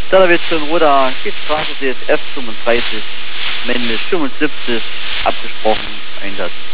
Zerlawitz und Roda, Schiffstraße DSF 35, männlich 75, abgesprochen, Einsatz.